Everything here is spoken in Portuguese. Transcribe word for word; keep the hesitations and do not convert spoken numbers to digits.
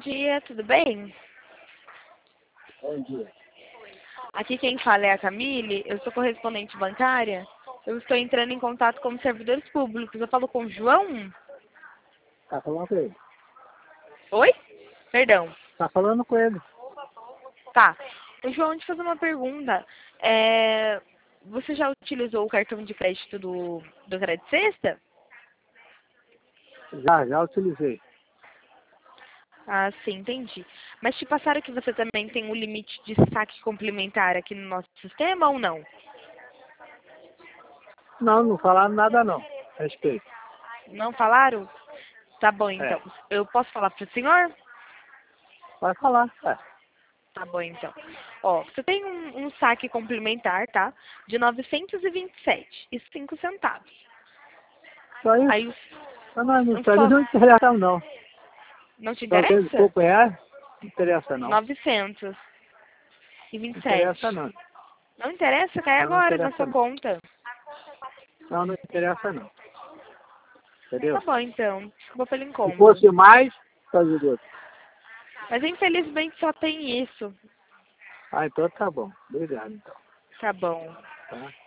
dia, tudo bem? Bom dia. Aqui quem fala é a Camille, eu sou correspondente bancária. Eu estou entrando em contato com os servidores públicos. Eu falo com o João? Tá falando com ele. Oi? Perdão. Tá falando com ele. Tá. O João, deixa eu fazer uma pergunta. É, Você já utilizou o cartão de crédito do, do Crédito Sexta? Já, já utilizei. Ah, sim, entendi. Mas te passaram que você também tem um limite de saque complementar aqui no nosso sistema ou não? Não, não falaram nada não. Respeito. Não falaram? Tá bom, então. É. Eu posso falar para o senhor? Vai falar. É. Tá bom, então. Ó, você tem um, um saque complementar, tá? De novecentos e vinte e sete e cinco centavos. Só isso. Aí, Não, não, não, um pra mim só... não interessa não. Não te Só aqueles interessa? pouco reais, não interessa não. novecentos e vinte Não e interessa sete. não. Não interessa? Cai Não, não agora na interessa sua não. conta. Não, não interessa não. Tá Entendeu? bom, então. Desculpa pelo Se incômodo. fosse mais, fazia do outro. Mas infelizmente só tem isso. Ah, então tá bom. Obrigado então. Tá bom. Tá?